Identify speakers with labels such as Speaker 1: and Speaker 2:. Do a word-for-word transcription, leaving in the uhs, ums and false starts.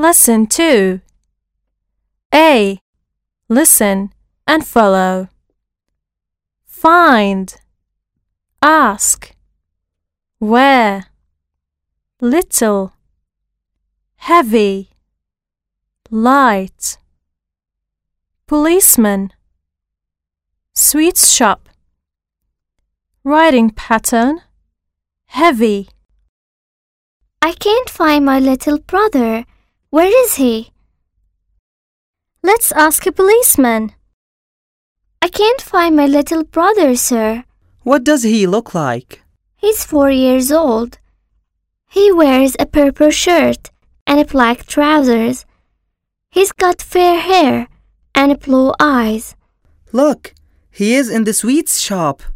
Speaker 1: Lesson two. A. Listen and follow. Find. Ask. Where. Little. Heavy. Light. Policeman. Sweets shop. Writing pattern. Heavy.
Speaker 2: I can't find my little brother. Where is he?
Speaker 3: Let's ask a policeman.
Speaker 2: I can't find my little brother, sir.
Speaker 4: What does he look like?
Speaker 2: He's four years old. He wears a purple shirt and black trousers. He's got fair hair and blue eyes.
Speaker 4: Look, he is in the sweets shop.